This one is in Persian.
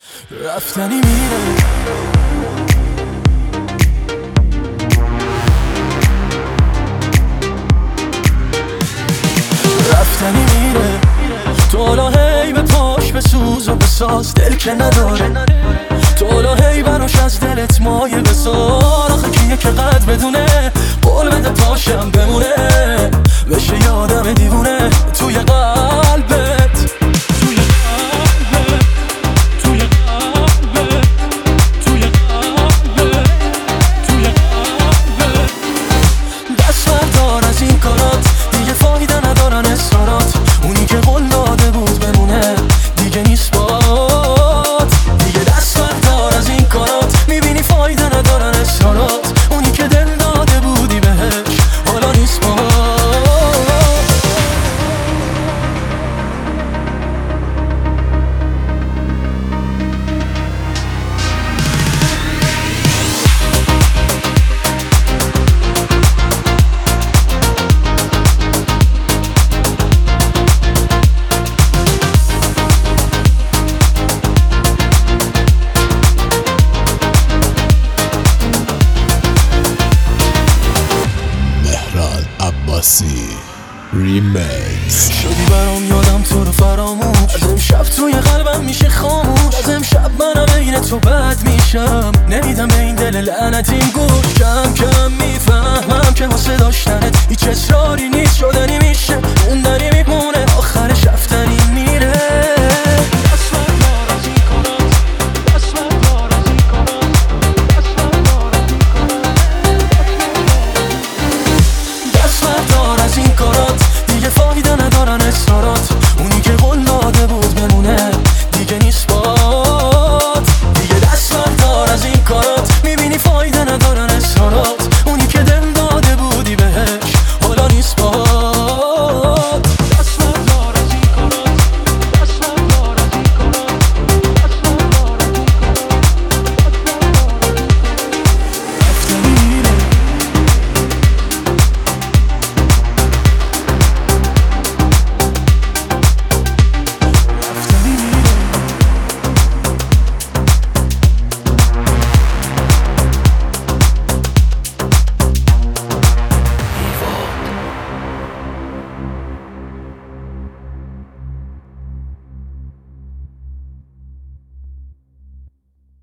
رفتنی میره، رفتنی میره. تو حالا هی به پاش بسوز و بساز، دل که نداره. تو حالا هی براش از دلت مایه بسار. آخه کیه که قد بدونه قول بده پاشم بمونه، بشه یادم دیوونه توی قلبت، توی قلبت، توی قلبت، توی قلبت، توی قلبت. دست بردار از این کارات، دیگه فایده ندارن اصرارات. اونی که قول داده بود بمونه دیگه نیست بات. دیگه دست بردار از این کارات، میبینی فایده ندارن اصرارات. اونی که دل داده بودی بهش حالا نیست بات. ریمیکس. شدی برام یادم تو رو فراموش، از امشب توی قلبم میشه خاموش. از امشب منم بین تو بد میشم، نمیدم به این دل لعنتیم گوش. کم کم میفهمم که واسه داشتنت هیچ اصراری نیست، شدنی میشه موندنی میمونه، آخرش رفتنی میره.